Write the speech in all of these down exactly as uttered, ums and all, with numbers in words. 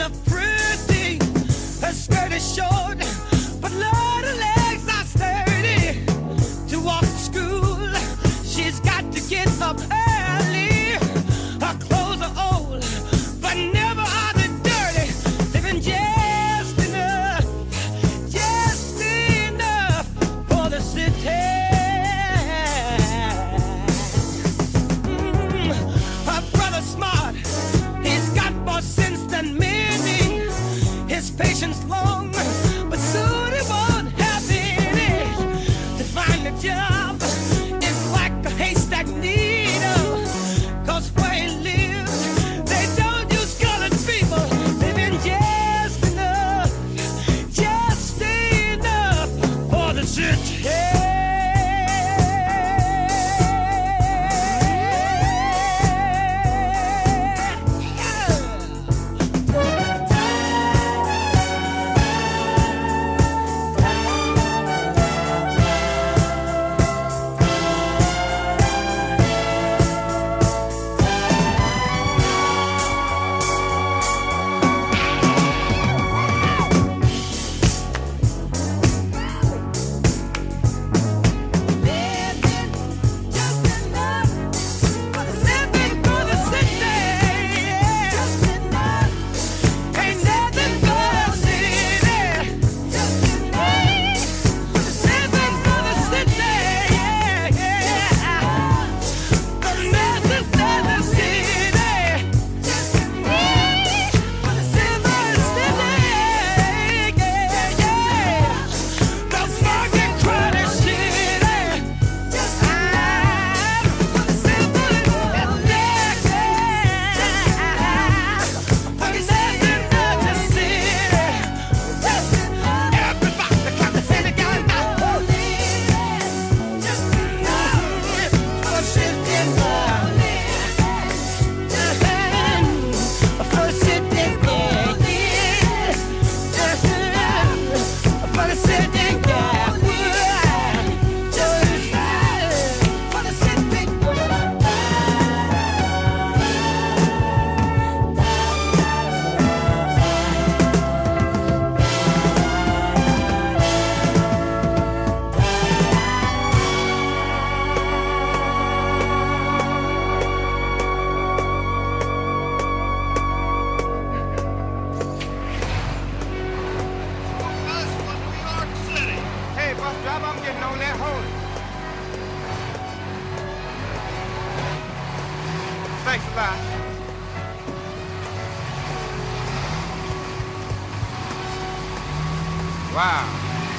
look pretty. Her skirt is short, but Lord, her legs are sturdy. To walk to school, she's got to get up early. Her clothes are old, but never are they dirty. Living just enough, just enough for the city. Mm, her brother's smart, he's got more sense than many. His patience long, but soon he won't have any. To find a job is like a haystack needle, 'cause where he lives, they don't use colored people. Living just enough, just enough for the city. Thanks, Fly. Wow.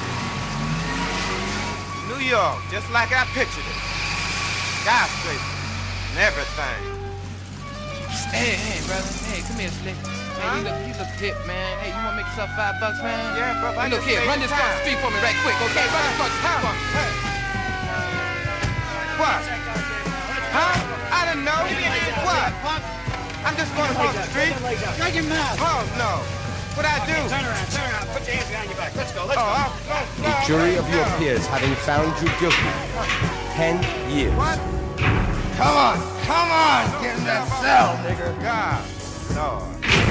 New York, just like I pictured it. Skyscrapers and everything. Hey, hey, brother. Hey, come here, Slick. Hey, Huh? you look, you look hip, man. Hey, you wanna make yourself five bucks, man? Yeah, brother. Hey, look here, run this across the street for me right quick, okay? Run this across the street for me. Hey. What? Huh? I didn't know. What? I'm just going across the street. Shut your mouth. Oh, no. What'd I do? Turn around, turn around. Put your hands behind your back. Let's go, let's Oh, go. I'll, no, no, The jury of your no. peers having found you guilty. Ten years. What? Come on, come on, get in that cell, nigga. God, Lord.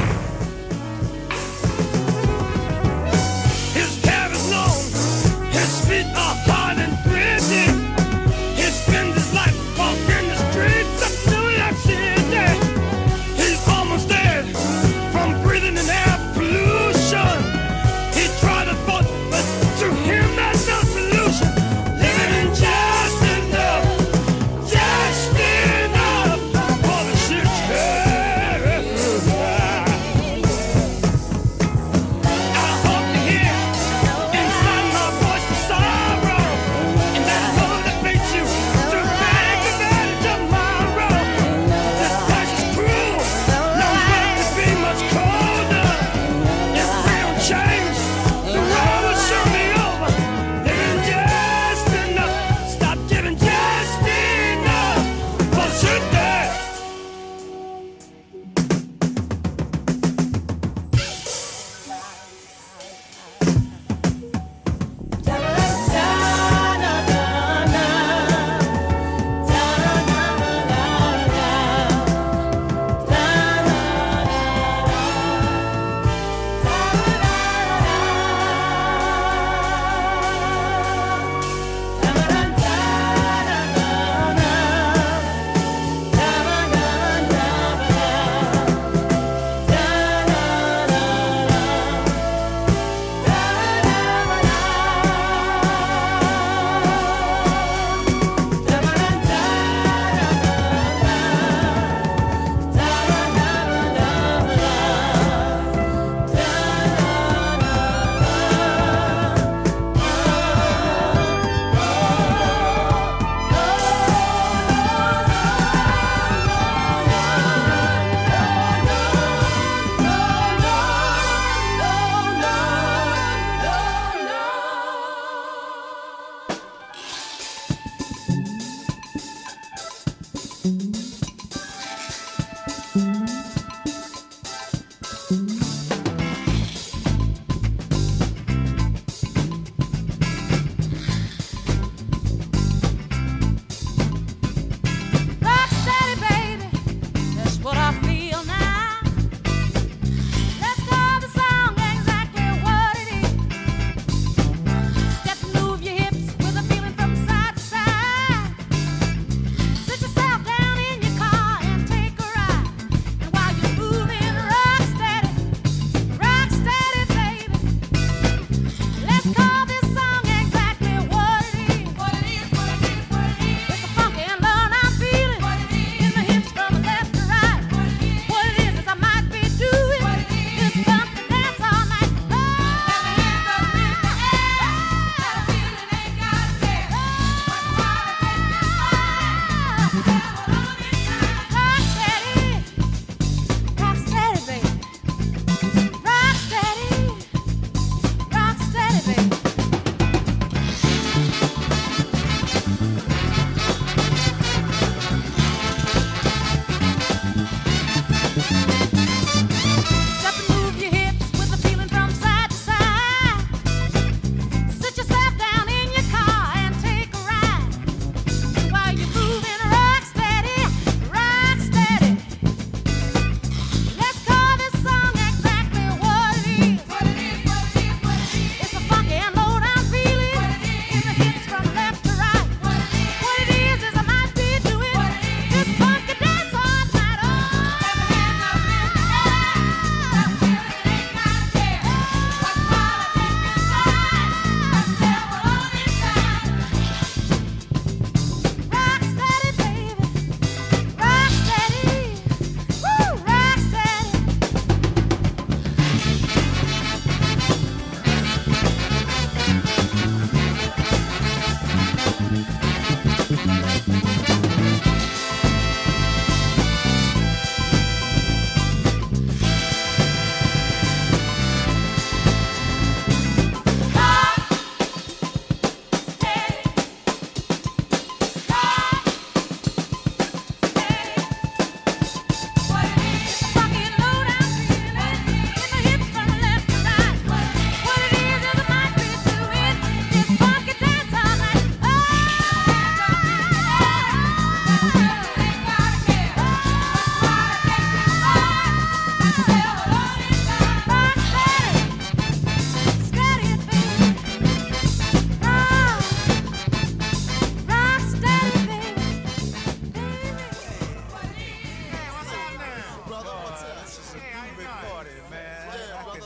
His hair is long, his feet are hard and gritty. He spends his life walking the streets of New York City. He's almost dead from breathing in air pollution. He tried to vote, but to him that's no solution. Living just enough, just enough for the city.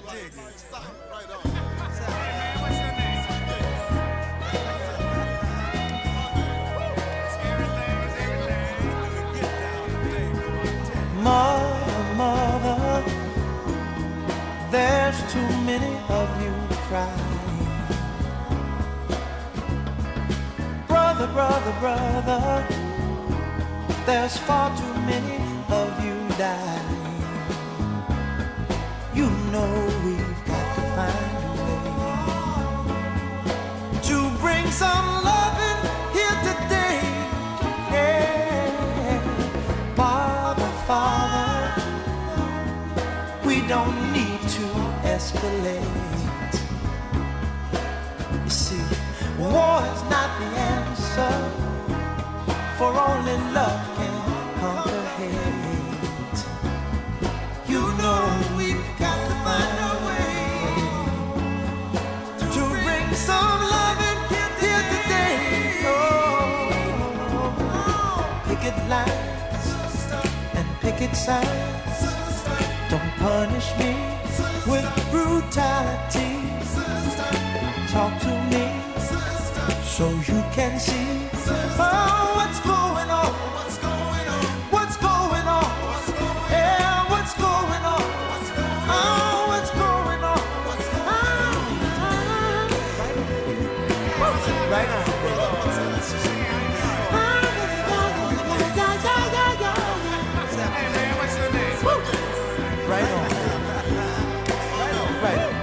Mother, mother, there's too many of you crying. Brother, brother, brother, there's far too many of you dying. You know we've got to find a way to bring some loving here today. Yeah. Father, Father, we don't need to escalate. You see, war is not the answer, for only love can conquer hate. You know we've got to find a way to bring some love in here today. Oh, picket lines and picket signs. Don't punish me with brutality. Talk to me so you can see. Oh, what's going on? What's going on? What's going on? Yeah, what's going on? Oh, what's going on? Ah, right on. Right on. Right on.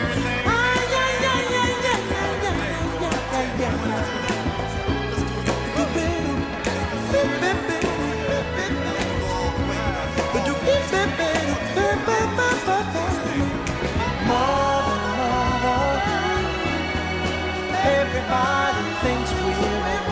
Mother, mother, everybody thinks we're at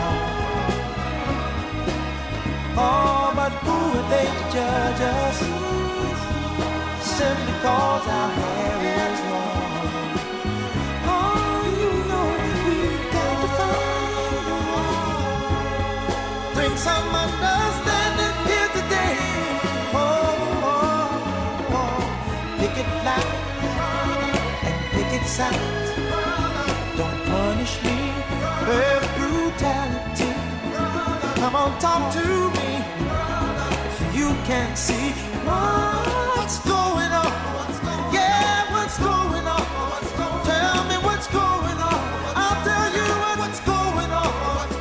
home. Oh, but who are they to judge us? Simply cause our hair is long. Oh, you know we've got to find a way. Bring some understanding here today. Oh, oh, oh. Picket lines and picket signs. Don't punish me with brutality. Come on, talk to me so you can see what's going on. Yeah, what's going on? Tell me what's going on. I'll tell you what's going on.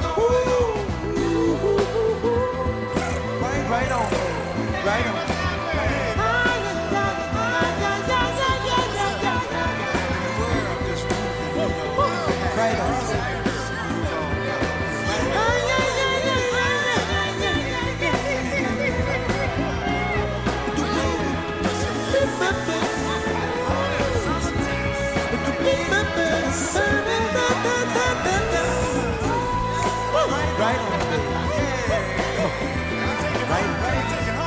Ooh. Right on, right on. Right on. Right on. Right, right.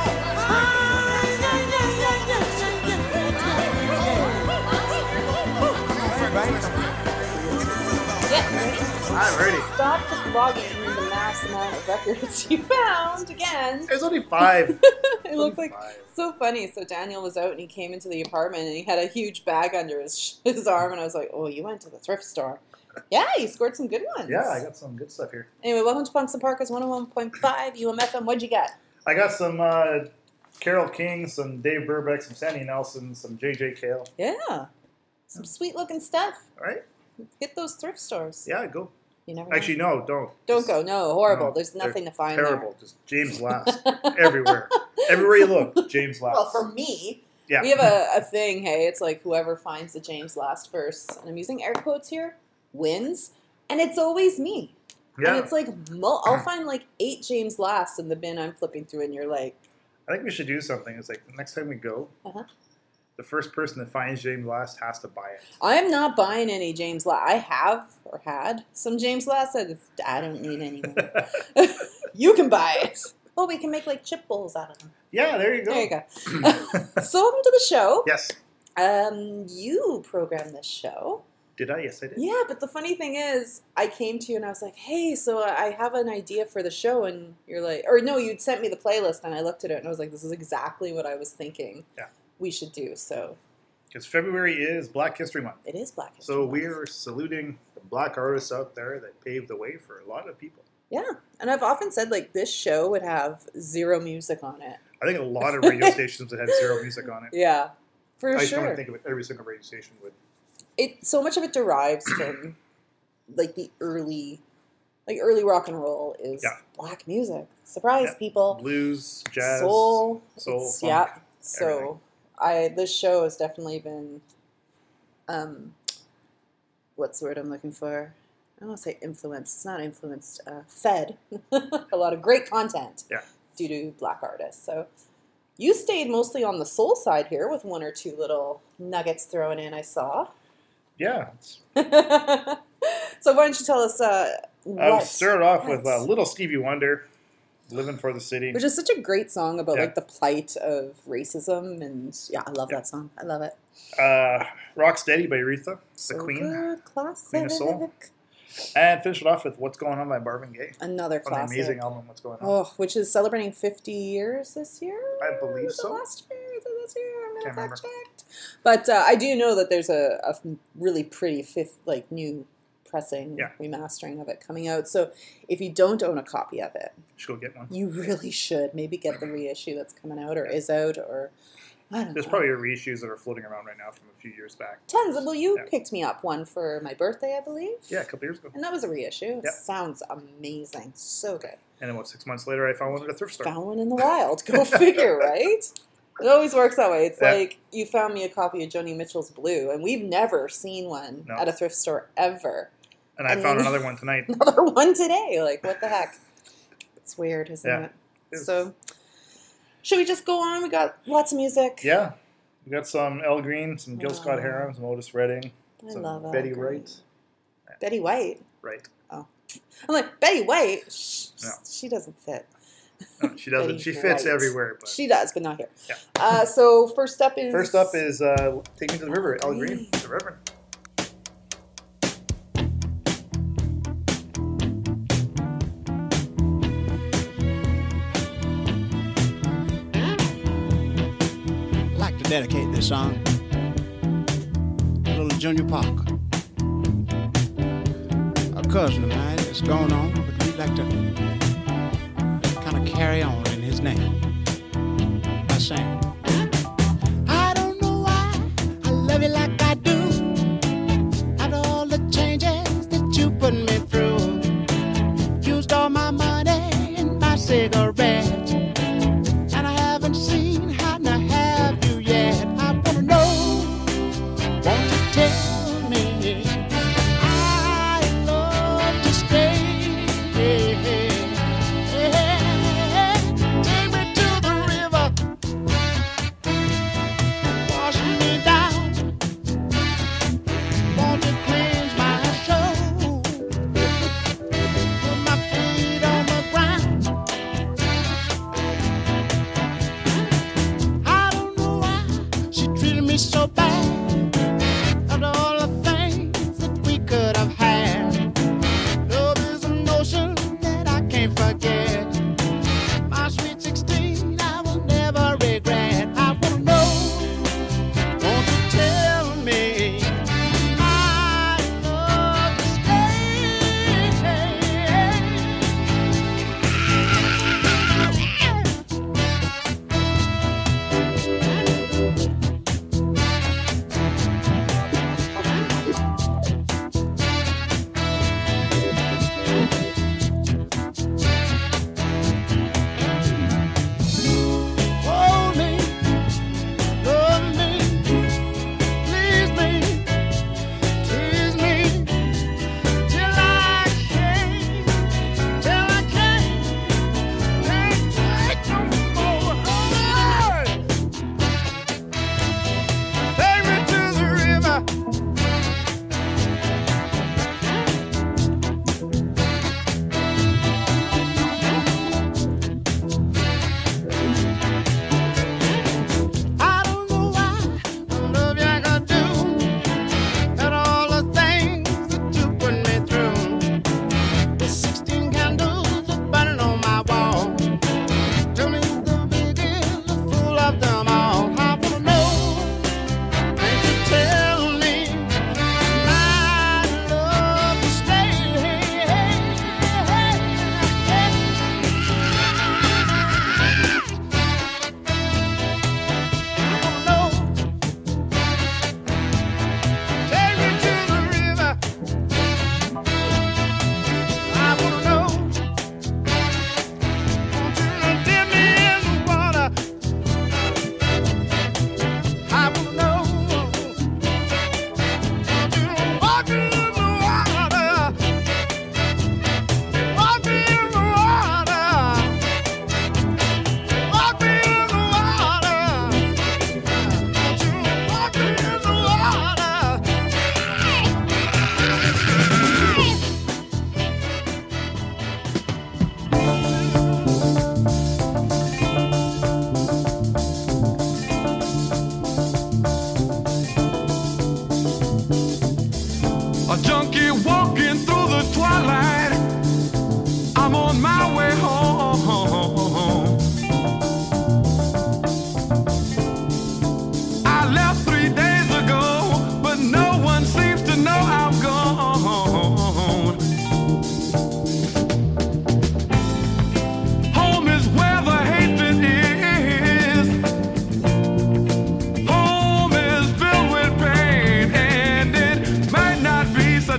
I'm ready. Stop vlogging the mass amount of records you found again. There's only five. It looked like so funny. So Daniel was out and he came into the apartment and he had a huge bag under his his arm and I was like, oh, you went to the thrift store. Yeah, you scored some good ones. Yeah, I got some good stuff here. Anyway, welcome to Punks and Parkers one oh one point five U M F M. What'd you get? I got some uh, Carole King, some Dave Brubeck, some Sandy Nelson, some J J Cale. Yeah. Some sweet looking stuff. All right. Get those thrift stores. Yeah, go. You never know. Actually, no, don't. Don't Just, go. No, horrible. no, There's nothing to they're find terrible. there. Just James Last. Everywhere. Everywhere you look, James Last. Well, for me, yeah. we have a, a thing, hey, it's like whoever finds the James Last verse, and I'm using air quotes here, wins. And it's always me. Yeah. And it's like, mo- I'll find like eight James Last in the bin I'm flipping through, and you're like... I think we should do something. It's like, the next time we go, Uh-huh. the first person that finds James Last has to buy it. I'm not buying any James Last. I have, or had, some James Last. I, I don't need any more. You can buy it. Oh, we can make like chip bowls out of them. Yeah, there you go. There you go. So welcome to the show. Yes. Um, you programmed this show. Did I? Yes, I did. Yeah, but the funny thing is, I came to you and I was like, hey, so I have an idea for the show. And you're like, or no, you'd sent me the playlist and I looked at it and I was like, this is exactly what I was thinking Yeah. we should do. So Because February is Black History Month. It is Black History So Month. we're saluting the black artists out there that paved the way for a lot of people. Yeah, and I've often said, like, this show would have zero music on it. I think a lot of radio stations that had zero music on it. Yeah, for I sure. don't think of it, every single radio station would. It so much of it derives from like the early, like early rock and roll is Yeah. black music. Surprise, Yeah. people! Blues, jazz, soul, soul, it's- funk, yeah. So everything. I this show has definitely been, um, what's the word I'm looking for? I don't want to say influenced. It's not influenced. Uh, fed a lot of great content. Yeah. Due to black artists. So you stayed mostly on the soul side here with one or two little nuggets thrown in. I saw. Yeah. It's, So why don't you tell us uh, what? I'll start off with what? uh, Little Stevie Wonder, Living for the City. Which is such a great song about Yeah. like the plight of racism, and yeah, I love Yeah. that song. I love it. Uh, Rocksteady by Aretha, So the Queen. good. Classic. Queen of Soul. And finish it off with What's Going On by Marvin Gaye. Another From the classic. amazing album, What's Going On. Oh, which is celebrating fifty years this year. I believe Was it so. last year? Is it this year? I'm gonna Can't remember. fact checked. But uh, I do know that there's a, a really pretty fifth, like new pressing, Yeah. remastering of it coming out. So if you don't own a copy of it, Should go get one. you really should maybe get the reissue that's coming out or is out, or I don't There's know. probably reissues that are floating around right now from a few years back. Tons. Well, you Yeah. picked me up one for my birthday, I believe. Yeah, a couple years ago. And that was a reissue. It Yep. sounds amazing. So good. And then about six months later, I found one at a thrift store. Found one in the wild. Go figure, right? It always works that way. It's Yeah. like you found me a copy of Joni Mitchell's Blue, and we've never seen one No. at a thrift store ever. And I And found then- another one tonight. Another one today. Like, what the heck? It's weird, isn't Yeah. it? It is. So, should we just go on? We got lots of music. Yeah. We got some El Green, some Gil Scott Oh. Heron, some Otis Redding, I some love Betty Al Green. Wright. Betty White. Right. I'm like, Betty White? Shh, No. She doesn't fit. No, she doesn't. Betty She fits White. everywhere. But She does, but not here. Yeah. Uh, so, first up is... first up is uh, Take Me to the River, El Green, Green. the Reverend. I'd like to dedicate this song to little Junior Parker. A cousin of mine is going on, but we'd like to kind of carry on in his name by saying, I don't know why I love you like I do. After all the changes that you put me through, used all my money and my cigarettes, and I haven't seen how to have you yet. I wanna know, won't you tell me I love to stay? Take me to the river,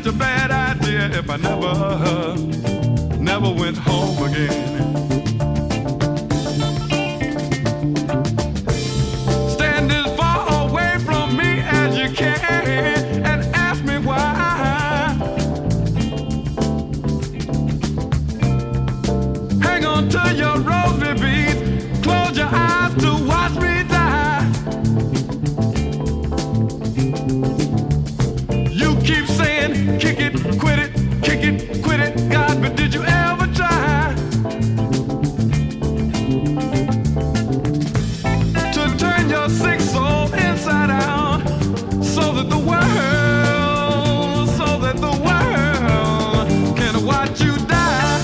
such a bad idea if I never, never went home again. Stand as far away from me as you can and ask me why. Hang on to your rosy beads, close your eyes to watch me die. You keep saying, kick it, quit it, kick it, quit it, God, but did you ever try to turn your sick soul inside out so that the world, so that the world can watch you die?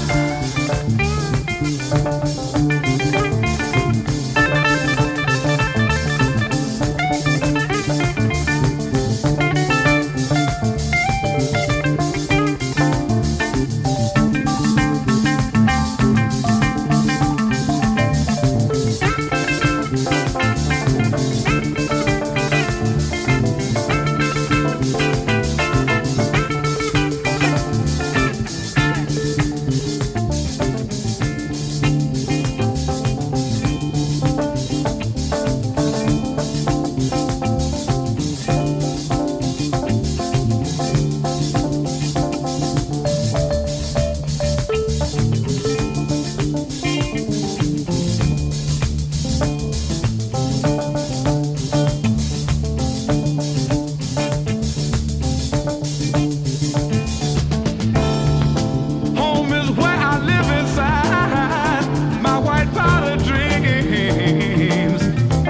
Home is where I live inside my white powder dreams.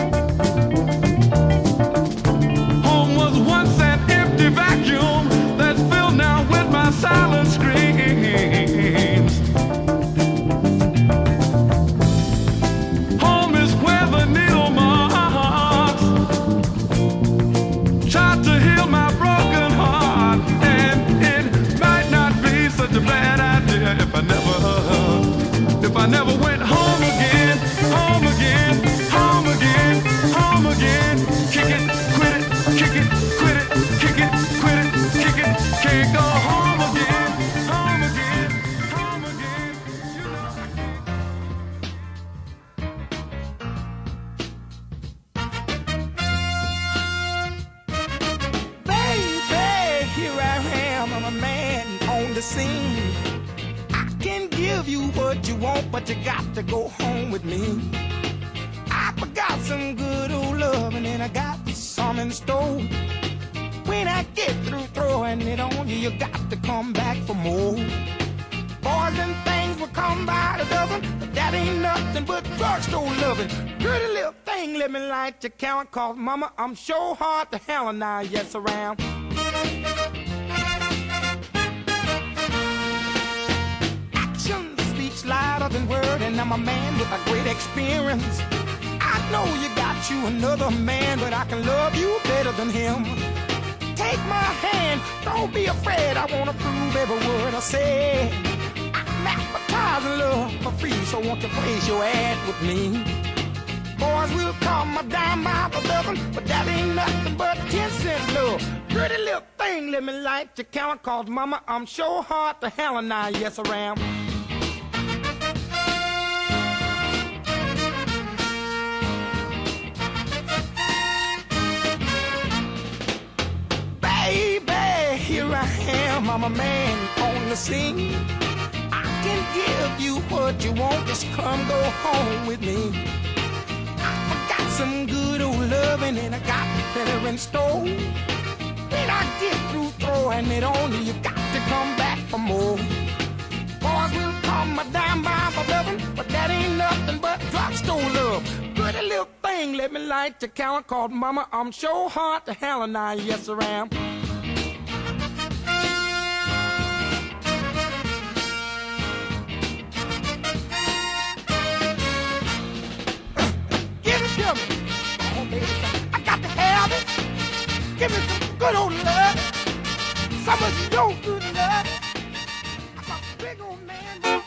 Home was once an empty vacuum that's filled now with my silent screams. Home is where the needle marks tried to heal my broken heart, and it might not be such a bad idea if I never, if I never went home again, home again, home again, home again. Kick it, quit it, kick it, quit it, kick it, quit it, kick it. Can't go home again, home again, home again. You know. Baby, here I am, I'm a man on the scene. I can give you what you want, but you got to go home with me. I forgot some good old loving and I got some in store. When I get through throwing it on you, you got to come back for more. Boys and things will come by the dozen, but that ain't nothing but drugstore loving. Pretty little thing, let me light your count, cause mama, I'm sure hard to hell and I yes around. Action speaks louder than word, and I'm a man with a great experience. I know you got you another man, but I can love you better than him. Take my hand, don't be afraid, I wanna prove every word I say. I'm advertising love for free, so won't you place your ad with me? Boys will call my dime by the dozen, but that ain't nothing but ten cent love. Pretty little thing, let me light your count, cause mama, I'm sure hard to hell and I yes around. Baby, here I am, I'm a man on the scene. I can give you what you want, just come go home with me. I got some good old loving and I got better in store. When I get through throwing it on you, you got to come back for more. Boys will call my dime by my loving, but that ain't nothing but drugstore love. Pretty little thing, let me light your count, called mama, I'm sure hard to hell and I yes around. Give it to me. Oh, baby, I got to have it. Give me some good old love. Some of your good love. I'm a big old man.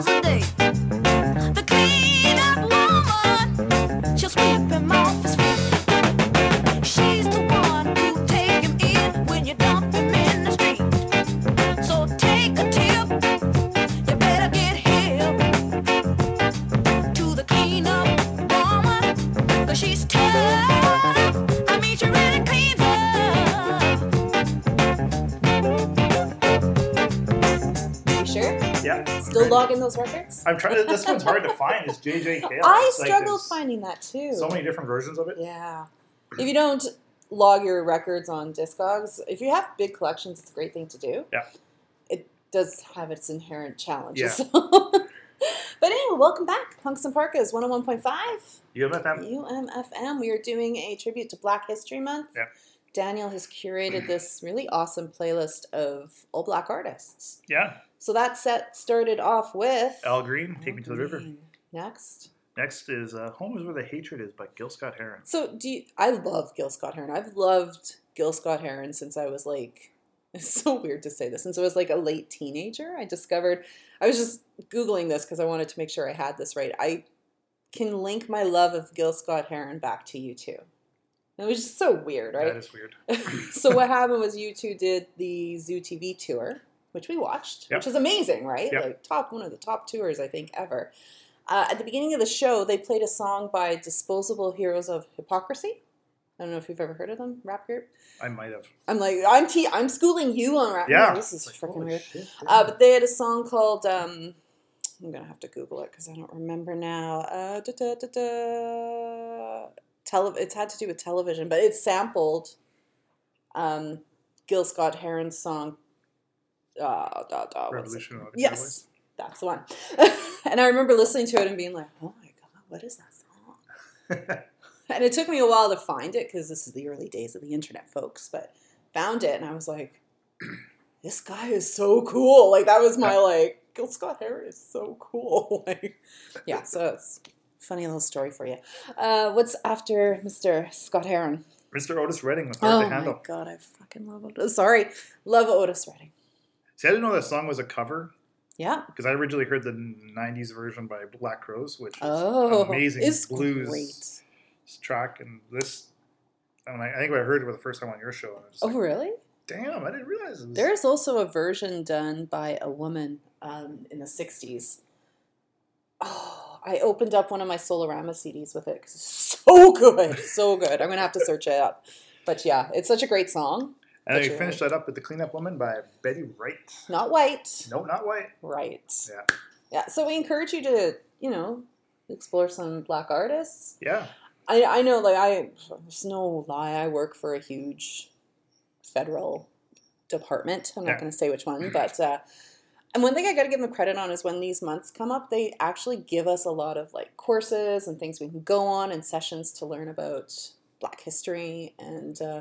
miles a day. The clean-up woman, she'll sweep him off his feet. She's the one who'll take him in when you dump him in the street. So take a tip, you better get hip to the clean-up woman, 'cause she's tough. I mean, she really cleans up. You sure? Yeah. Still logging those records? I'm trying. This one's hard to find. Is J J Cale? I It's like struggled there's finding that too. So many different versions of it. Yeah. If you don't log your records on Discogs, if you have big collections, it's a great thing to do. Yeah. It does have its inherent challenges. Yeah. But anyway, welcome back. Punks and Parkas, one oh one point five. U M F M. U M F M. We are doing a tribute to Black History Month. Yeah. Daniel has curated this really awesome playlist of all black artists. Yeah. So that set started off with... Al Green, Take Me to the River. Next. Next is uh, Home is Where the Hatred Is by Gil Scott-Heron. So do you, I love Gil Scott-Heron. I've loved Gil Scott-Heron since I was like, it's so weird to say this, since I was like a late teenager. I discovered, I was just Googling this because I wanted to make sure I had this right. I can link my love of Gil Scott-Heron back to U two. It was just so weird, right? That is weird. So what happened was U two did the Zoo T V tour, which we watched, Yep. which is amazing, right? Yep. Like top one of the top tours I think ever. Uh, at the beginning of the show, they played a song by Disposable Heroes of Hypocrisy. I don't know if you've ever heard of them, rap group. I might have. I'm like, I'm te- I'm schooling you on rap. Yeah. This is Like, freaking holy weird. shit, Uh, but they had a song called, um, I'm going to have to Google it because I don't remember now. Uh, da, da, da, da. Tele- it's had to do with television, but it sampled um, Gil Scott-Heron's song. Uh, da, da, what's it? Revolution of the Yes, that's the one. And I remember listening to it and being like, oh my God, what is that song? And it took me a while to find it because this is the early days of the internet, folks. But found it and I was like, this guy is so cool. Like that was my Yeah. like, Gil Scott-Heron is so cool. Like, yeah, so it's a funny little story for you. Uh, what's after Mister Scott-Heron? Mister Otis Redding with Hard Oh to my Handle. God, I fucking love Otis. Sorry, love Otis Redding. See, I didn't know that song was a cover Yeah. because I originally heard the nineties version by Black Crowes, which is Oh, an amazing it's blues great. track. And this, I, mean, I think I heard it for the first time on your show. And I was just Oh, like, really? damn, I didn't realize it was. There's also a version done by a woman um, in the sixties. Oh, I opened up one of my Solarama C Ds with it because it's so good. So good. I'm going to have to search it up. But yeah, it's such a great song. And then But we you're finished right. that up with The Cleanup Woman by Betty Wright. Not white. No, not white. Right. Yeah. Yeah. So we encourage you to, you know, explore some black artists. Yeah. I, I know, like, I, there's no lie, I work for a huge federal department. I'm not Yeah. going to say which one, but, uh, and one thing I got to give them credit on is when these months come up, they actually give us a lot of, like, courses and things we can go on and sessions to learn about black history. And uh,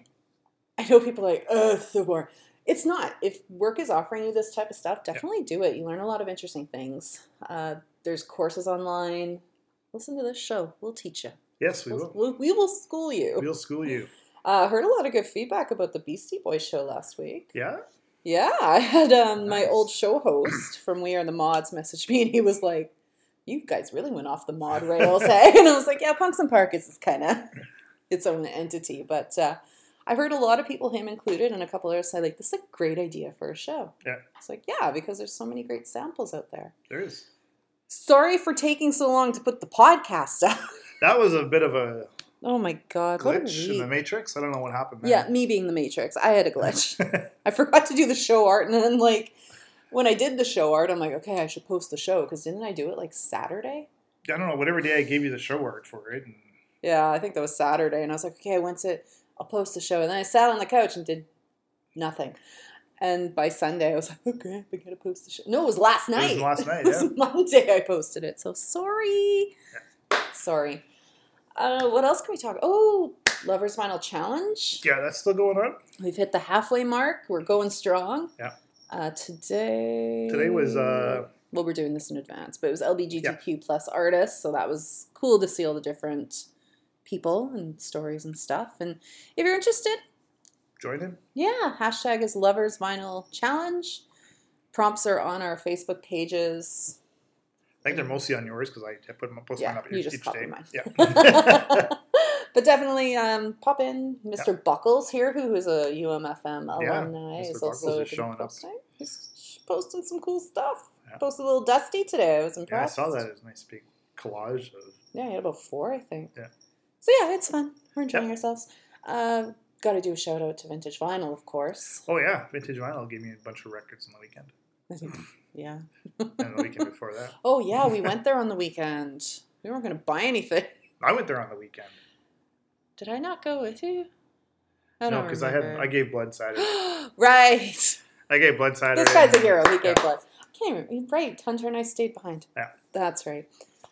I know people are like, oh, it's so boring. It's not. If work is offering you this type of stuff, definitely do it. You learn a lot of interesting things. Uh, there's courses online. Listen to this show. We'll teach you. Yes, we We'll, will. we'll, we will school you. We'll school you. Uh, heard a lot of good feedback about the Beastie Boys show last week. Yeah? Yeah, I had um, my Nice. old show host from We Are the Mods message me, and he was like, you guys really went off the mod rails, eh? And I was like, yeah, Punks and Parkas is kind of its own entity. But uh, I heard a lot of people, him included, and a couple others say, like, this is a great idea for a show. Yeah. It's like, yeah, because there's so many great samples out there. There is. Sorry for taking so long to put the podcast up. That was a bit of a Oh my God. What a glitch in week. the Matrix. I don't know what happened there. Yeah, me being the Matrix. I had a glitch. I forgot to do the show art, and then, like, when I did the show art, I'm like, okay, I should post the show, because didn't I do it, like, Saturday? I don't know, whatever day I gave you the show art for it. And Yeah, I think that was Saturday, and I was like, okay, once it, I'll post the show, and then I sat on the couch and did nothing. And by Sunday, I was like, okay, I gotta post the show. No, it was last night. It was last night, It was yeah. Monday I posted it, so sorry. Sorry. Uh, what else can we talk? Oh, Lover's Vinyl Challenge. Yeah, that's still going on. We've hit the halfway mark. We're going strong. Yeah. Uh, today. Today was, uh, well, we're doing this in advance, but it was L G B T Q plus artists, so that was cool to see all the different people and stories and stuff. And if you're interested, Join in. yeah, hashtag is Lovers Vinyl Challenge. Prompts are on our Facebook pages. I think they're mostly on yours because I, I put them, post Yeah, mine up you each, just each copy day. mine. Yeah. But definitely um, pop in. Mister Buckles here, who is a U M F M Yeah, alumni, Mister is Buckles also is been showing up. posting. He's posting some cool stuff. Yeah. Posted a little Dusty today. I was Yeah, I impressed. saw that. It was a nice big collage of. Yeah, he had about four, I think. Yeah. So yeah, it's fun. We're enjoying Yep. ourselves. Uh, Got to do a shout out to Vintage Vinyl, of course. Oh yeah, Vintage Vinyl gave me a bunch of records on the weekend, Yeah. and the weekend before that. Oh yeah, we went there on the weekend. We weren't going to buy anything. I went there on the weekend. Did I not go with you? I No, don't because I had remember. I gave blood Saturday. Right. I gave blood Saturday. This guy's a hero. He Yeah. gave blood. I can't remember. Right. Hunter and I stayed behind. Yeah. That's right.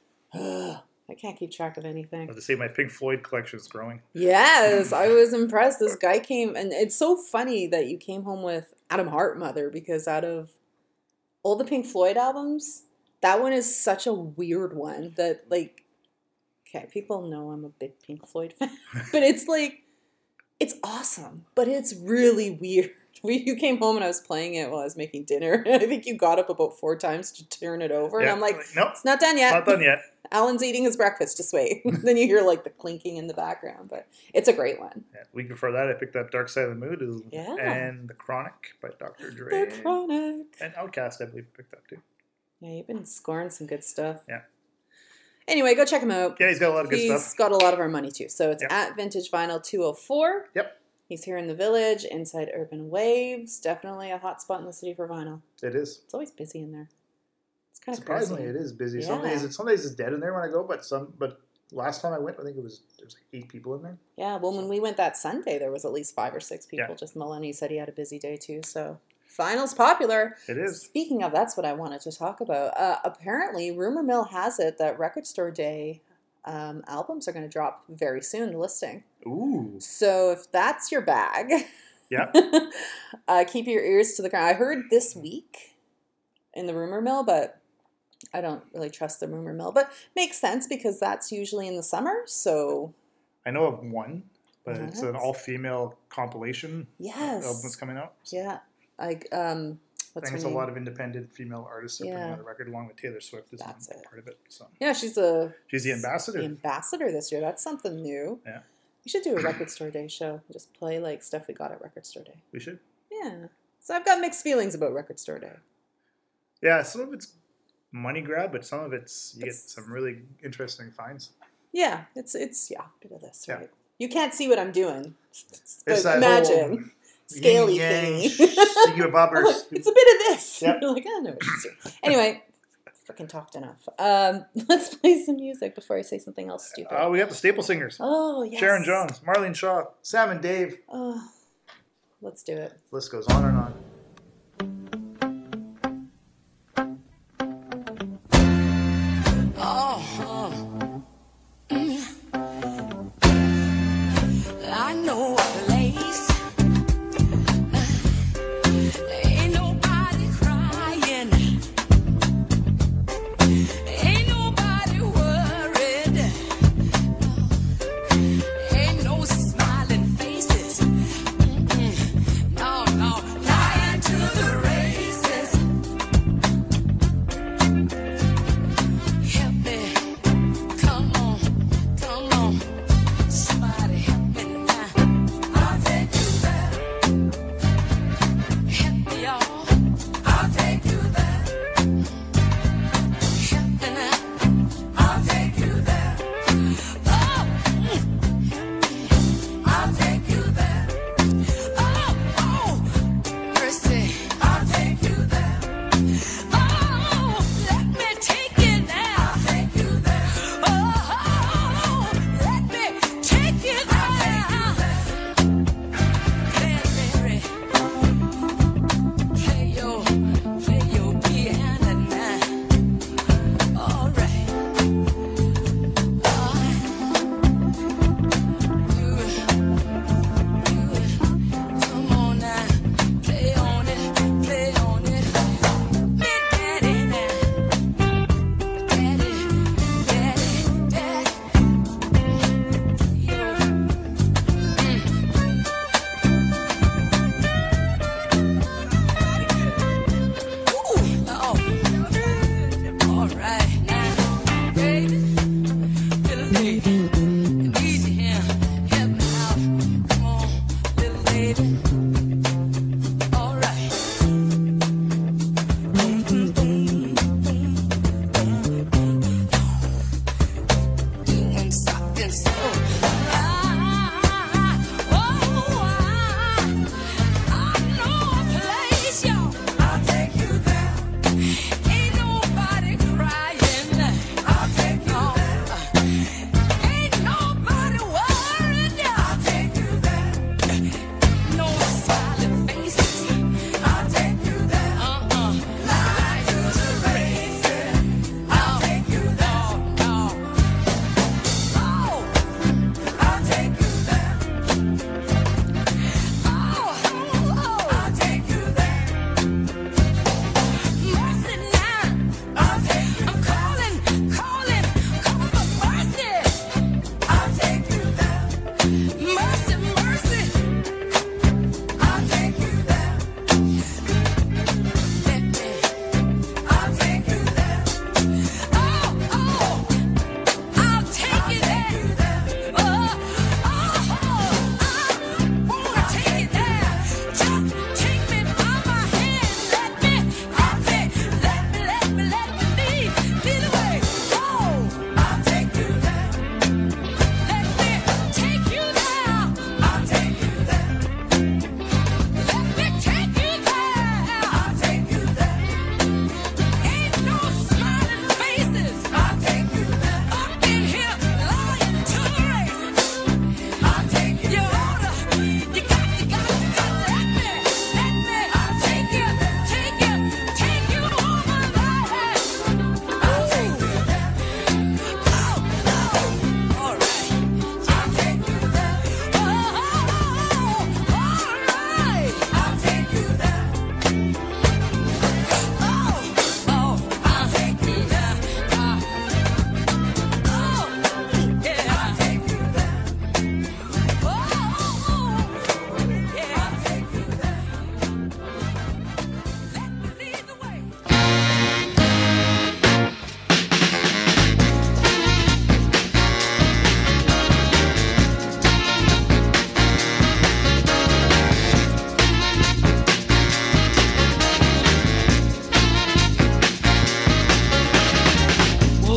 I can't keep track of anything. I have to say my Pink Floyd collection is growing. Yes, I was impressed. This guy came, and it's so funny that you came home with Adam Hart Mother, because out of all the Pink Floyd albums, that one is such a weird one that, like, okay, people know I'm a big Pink Floyd fan, but it's like, it's awesome, but it's really weird. We, you came home and I was playing it while I was making dinner, and I think you got up about four times to turn it over, and Yeah. I'm like, nope, it's not done yet. not done yet. Alan's eating his breakfast, just wait. Then you hear like the clinking in the background, but it's a great one. Yeah, the week before that, I picked up Dark Side of the Moon Yeah. and The Chronic by Doctor Dre. The Chronic. And Outkast, I believe, picked up too. Yeah, you've been scoring some good stuff. Yeah. Anyway, go check him out. Yeah, he's got a lot of good He's stuff. got a lot of our money too. So it's Yep. at Vintage Vinyl two oh four. Yep. He's here in the Village, inside Urban Waves. Definitely a hot spot in the city for vinyl. It is. It's always busy in there. It's kind of Surprisingly, crazy. it is busy. Some Yeah. days, it's, some days it's dead in there when I go, but some, but last time I went, I think it was there was like eight people in there. Yeah, well, when we went that Sunday, there was at least five or six people. Yeah. Just Melanie said he had a busy day too. So vinyl's popular. It is. Speaking of, that's what I wanted to talk about. Uh, apparently, rumor mill has it that Record Store Day um, albums are going to drop very soon, listing. Ooh. So if that's your bag, Yeah. uh, keep your ears to the ground. I heard this week in the rumor mill, but I don't really trust the rumor mill. But makes sense because that's usually in the summer. So I know of one, but it's an Yes. all-female compilation yes, album that's coming out. yeah. I um, I what's think her it's name? a lot of independent female artists that put Yeah. out a record along with Taylor Swift is That's one it. part of it. So Yeah, she's a she's the ambassador. the ambassador this year. That's something new. Yeah. We should do a Record Store Day show. Just play like stuff we got at Record Store Day. We should. Yeah. So I've got mixed feelings about Record Store Day. Yeah, some of it's money grab, but some of it's you It's- get some really interesting finds. Yeah, it's it's yeah, a bit of this, Yeah. right? You can't see what I'm doing. But It's that imagine. whole Scaly yin-yang, thingy. Sigma bobbers. It's a bit of this. Yep. You're like, I know what she's doing. Anyway, freaking talked enough. Um, let's play some music before I say something else stupid. Oh, we got the staple singers. Oh, yes. Sharon Jones, Marlene Shaw, Sam and Dave. Oh, let's do it. List goes on and on. I know a place. Ain't nobody crying. Ain't nobody worried. Ain't no smiling faces. Mm-mm. No, no, lying.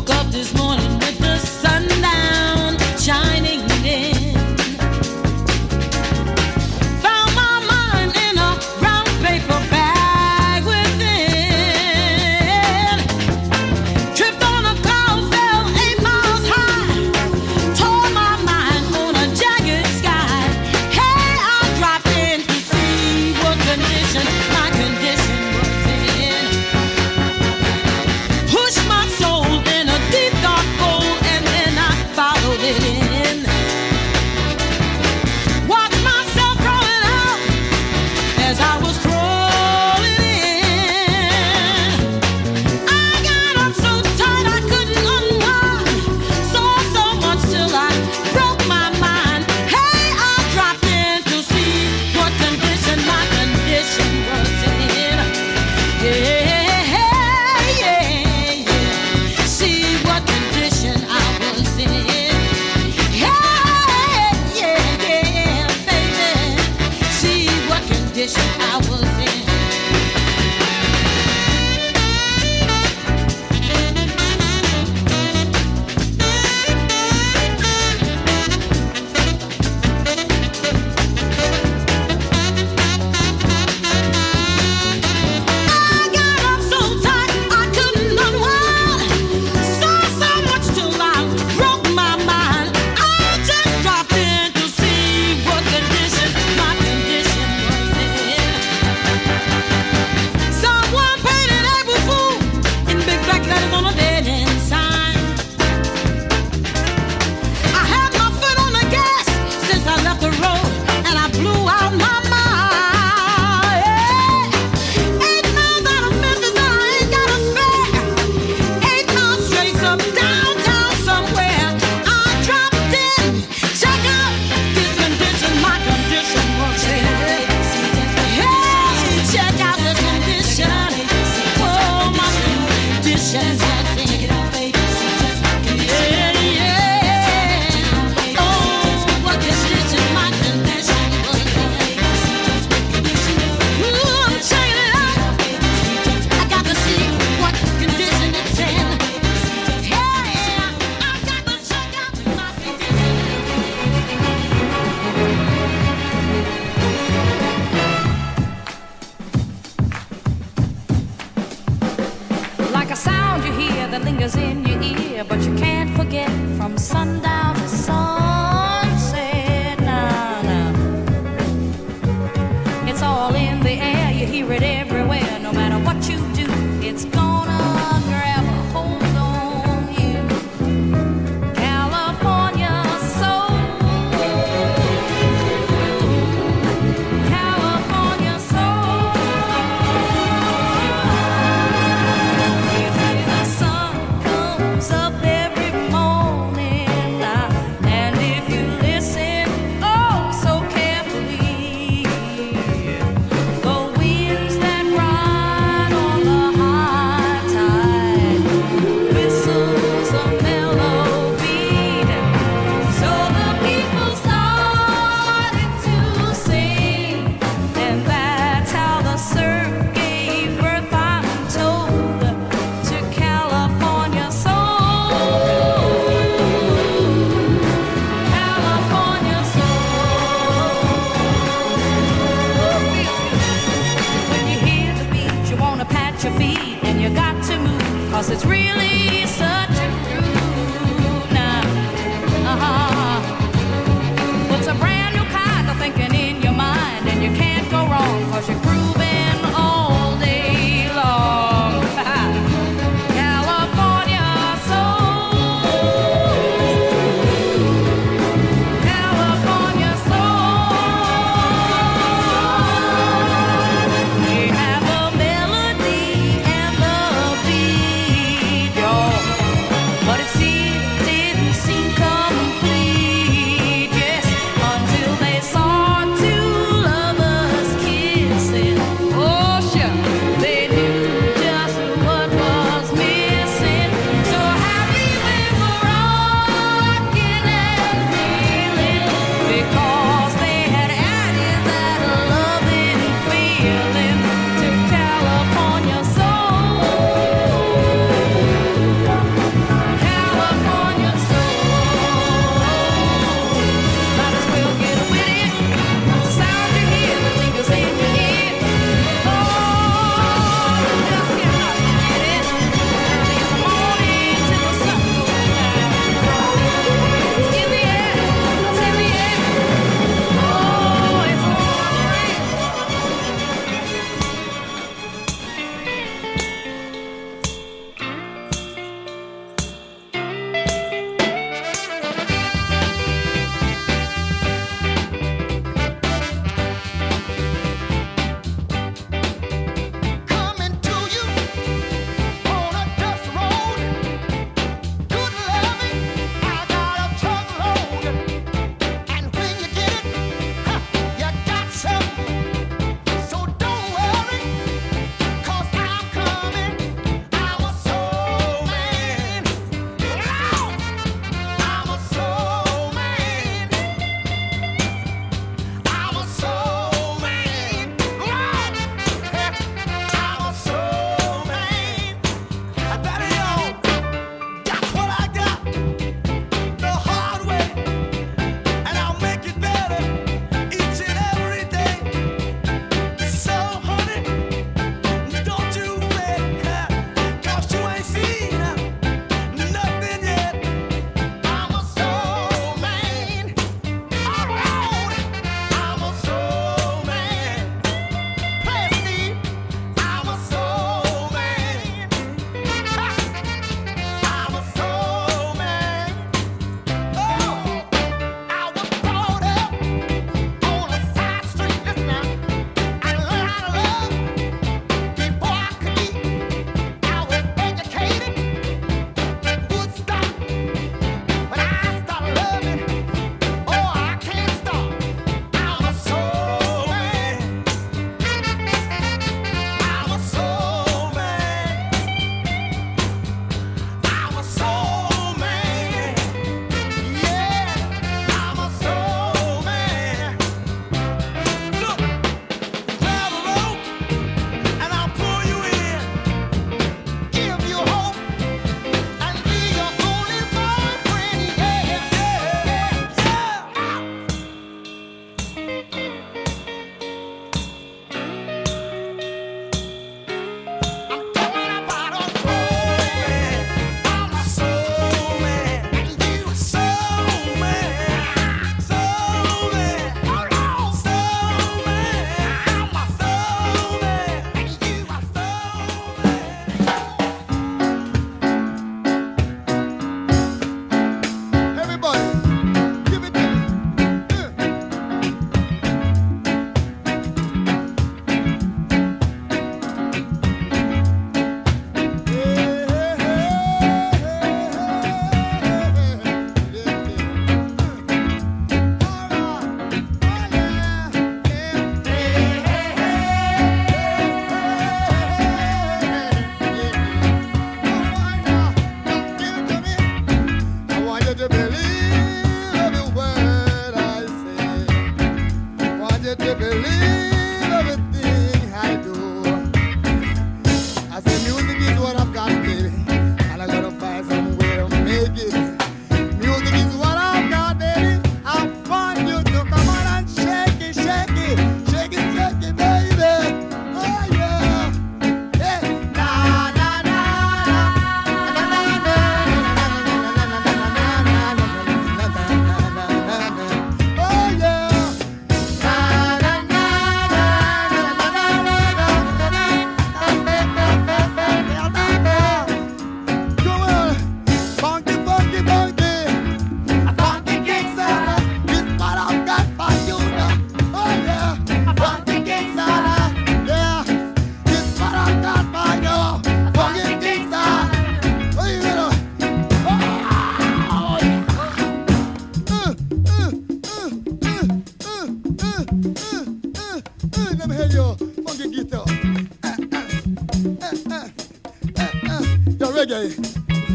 Push my soul in a deep dark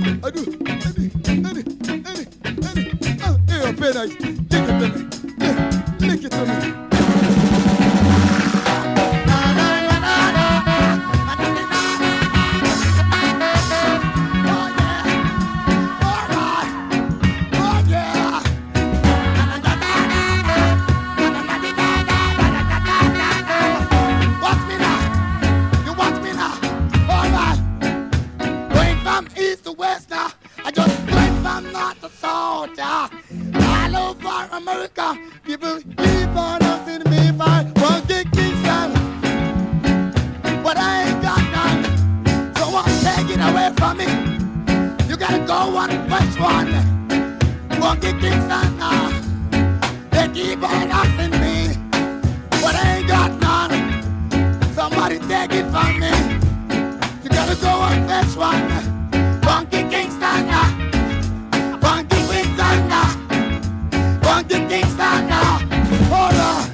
I do. Any, any, any, any. Oh, here, very nice. Lick it to me. Lick, lick it to me. America, people keep on asking me if I want to Kingston, but I ain't got none. So won't take it away from me. You gotta go on first one. Want to Kingston now? They keep on asking me, but I ain't got none. Somebody take it from me. You gotta go on first one. Want to Kingston now? Want to Kingston now? Want to Kingston now? Hold on.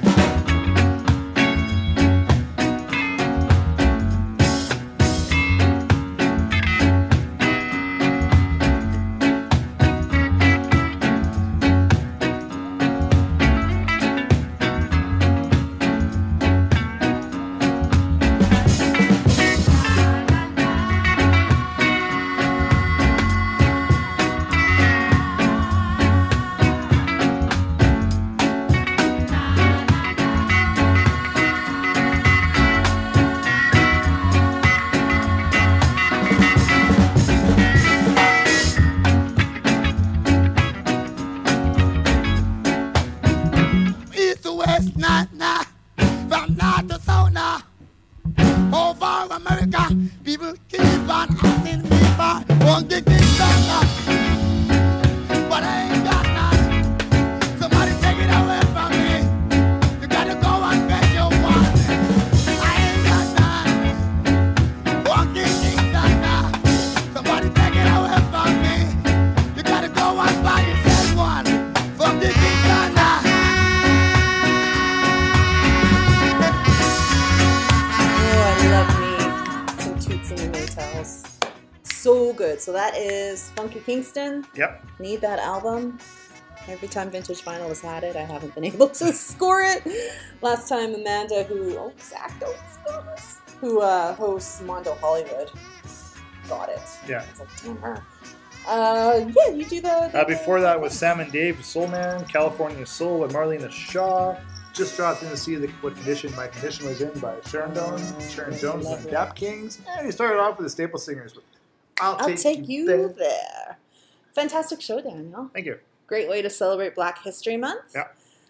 So that is Funky Kingston. Yep. Need that album. Every time Vintage Vinyl has had it, I haven't been able to score it. Last time Amanda, who oh Zach, don't spill this, who uh, hosts Mondo Hollywood, got it. Yeah. I was like, damn her. Uh, yeah, you do the. the uh, before that was Sam and Dave with Soul Man, California Soul with Marlena Shaw. Just dropped in to see the, what condition my condition was in by Sharon Jones, Sharon Jones and Dap Kings, and he started off with the Staple Singers with I'll, I'll take, take you there. there. Fantastic show, Daniel. Thank you. Great way to celebrate Black History Month. Yeah.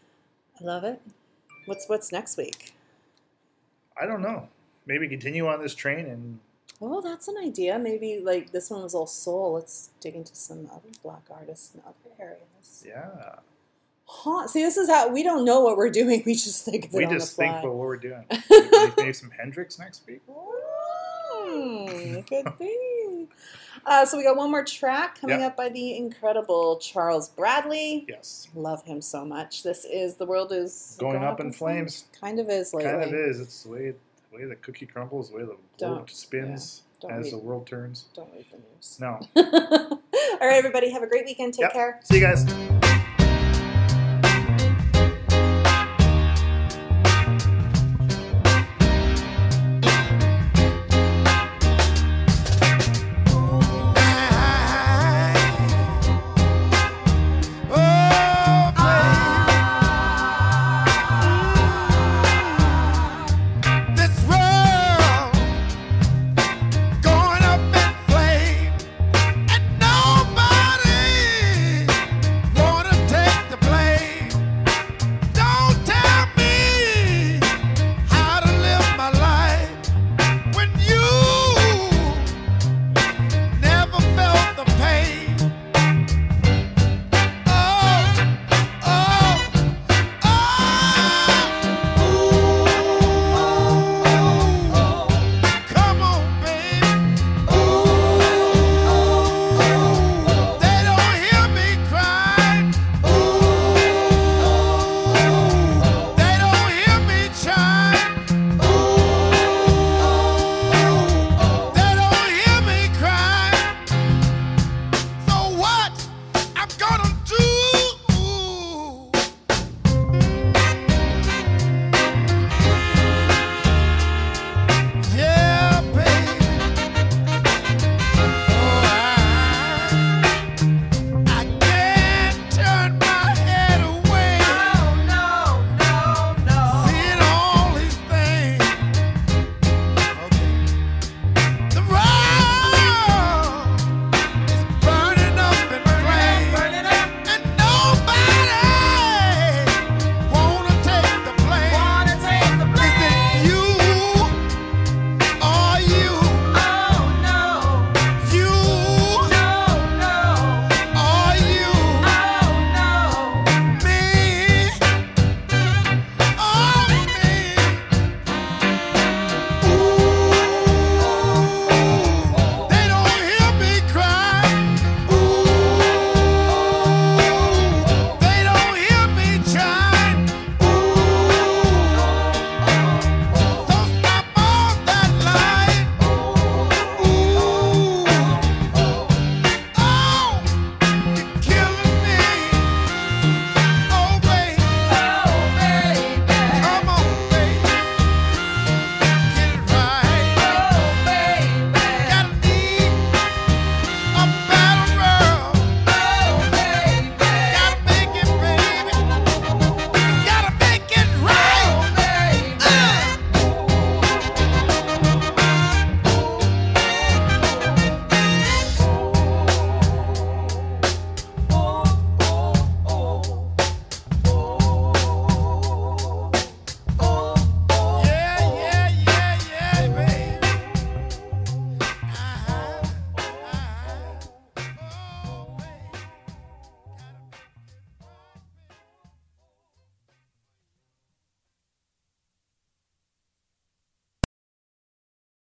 I love it. What's what's next week? I don't know. Maybe continue on this train and. Well, that's an idea. Maybe like this one was all soul. Let's dig into some other Black artists in other areas. Yeah. Huh. See, this is how we don't know what we're doing. We just think of it We on just the fly. think about what we're doing. maybe, maybe some Hendrix next week. Mm, could be. Uh, so we got one more track coming Yep. up by the incredible Charles Bradley. Yes. Love him so much. This is The World is Going up in flames. Kind of is lately. Kind of is. It's the way the way the cookie crumbles, the way the Don't- globe spins yeah, don't as read- the world turns. Don't read the news. No. All right, everybody. Have a great weekend. Take Yep. care. See you guys.